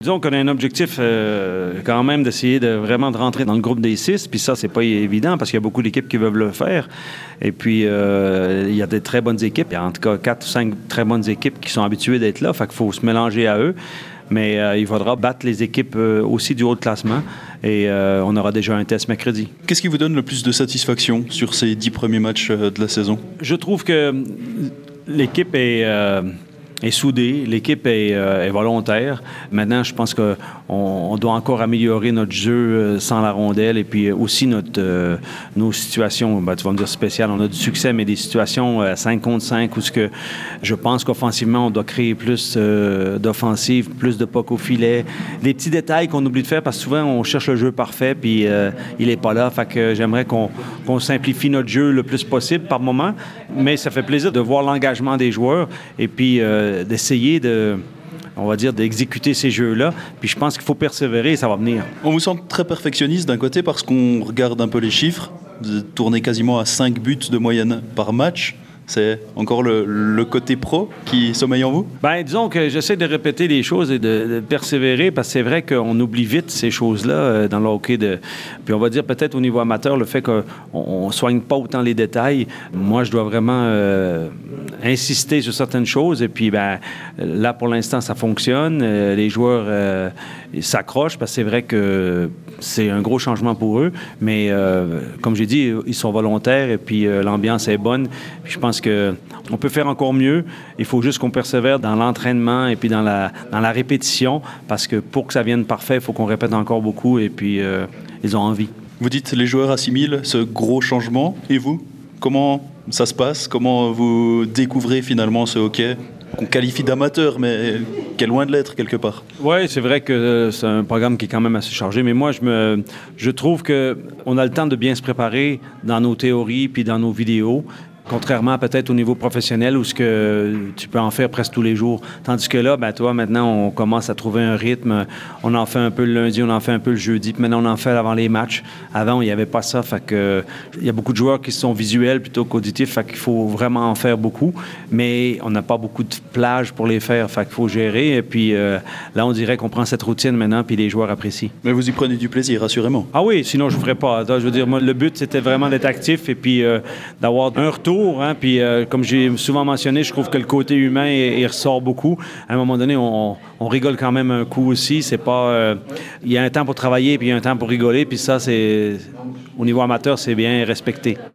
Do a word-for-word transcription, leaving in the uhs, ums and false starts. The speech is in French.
Disons qu'on a un objectif euh, quand même d'essayer de vraiment de rentrer dans le groupe des six, puis ça, c'est pas évident parce qu'il y a beaucoup d'équipes qui veulent le faire. Et puis, euh, il y a des très bonnes équipes. Il y a en tout cas quatre ou cinq très bonnes équipes qui sont habituées d'être là. Fait qu'il faut se mélanger à eux. Mais euh, il faudra battre les équipes euh, aussi du haut de classement. Et euh, on aura déjà un test mercredi. Qu'est-ce qui vous donne le plus de satisfaction sur ces dix premiers matchs euh, de la saison? Je trouve que l'équipe est... Euh, est soudée, l'équipe est, euh, est volontaire. Maintenant, je pense qu'on on doit encore améliorer notre jeu euh, sans la rondelle et puis aussi notre, euh, nos situations, ben, tu vas me dire spéciales, on a du succès, mais des situations euh, cinq contre cinq où ce que je pense qu'offensivement, on doit créer plus euh, d'offensives, plus de puck au filet. Des petits détails qu'on oublie de faire parce que souvent, on cherche le jeu parfait puis euh, il n'est pas là. Fait que j'aimerais qu'on, qu'on simplifie notre jeu le plus possible par moment, mais ça fait plaisir de voir l'engagement des joueurs et puis euh, d'essayer de, on va dire, d'exécuter ces jeux-là. Puis je pense qu'il faut persévérer et ça va venir. On vous sent très perfectionniste d'un côté parce qu'on regarde un peu les chiffres. Vous tournez quasiment à cinq buts de moyenne par match. C'est encore le, le côté pro qui sommeille en vous? Bien, disons que j'essaie de répéter les choses et de, de persévérer parce que c'est vrai qu'on oublie vite ces choses-là euh, dans le hockey. De... Puis on va dire peut-être au niveau amateur, le fait qu'on ne soigne pas autant les détails. Moi, je dois vraiment euh, insister sur certaines choses. Et puis, ben, là, pour l'instant, ça fonctionne. Euh, les joueurs euh, s'accrochent parce que c'est vrai que c'est un gros changement pour eux. Mais euh, comme j'ai dit, ils sont volontaires et puis euh, l'ambiance est bonne. Puis je pense qu'on peut faire encore mieux. Il faut juste qu'on persévère dans l'entraînement et puis dans la, dans la répétition parce que pour que ça vienne parfait, il faut qu'on répète encore beaucoup et puis euh, ils ont envie. Vous dites les joueurs assimilent ce gros changement. Et vous, comment ça se passe? Comment vous découvrez finalement ce hockey qu'on qualifie d'amateur, mais qui est loin de l'être quelque part? Oui, c'est vrai que c'est un programme qui est quand même assez chargé, mais moi, je, me, je trouve qu'on a le temps de bien se préparer dans nos théories puis dans nos vidéos. Contrairement peut-être au niveau professionnel où ce que tu peux en faire presque tous les jours. Tandis que là, ben toi, maintenant, on commence à trouver un rythme. On en fait un peu le lundi, on en fait un peu le jeudi, puis maintenant, on en fait avant les matchs. Avant, il n'y avait pas ça. Fait que il y a beaucoup de joueurs qui sont visuels plutôt qu'auditifs. Fait qu'il faut vraiment en faire beaucoup. Mais on n'a pas beaucoup de plages pour les faire. Fait qu'il faut gérer. Et puis euh, là, on dirait qu'on prend cette routine maintenant, puis les joueurs apprécient. Mais vous y prenez du plaisir, assurément. Ah oui, sinon, je ne ferais pas. Je veux dire, moi, le but, c'était vraiment d'être actif et puis euh, d'avoir un retour. Hein, puis, euh, comme j'ai souvent mentionné, je trouve que le côté humain, il, il ressort beaucoup. À un moment donné, on, on rigole quand même un coup aussi. C'est pas... Euh, il y a un temps pour travailler, puis il y a un temps pour rigoler. Puis ça, c'est... Au niveau amateur, c'est bien respecté.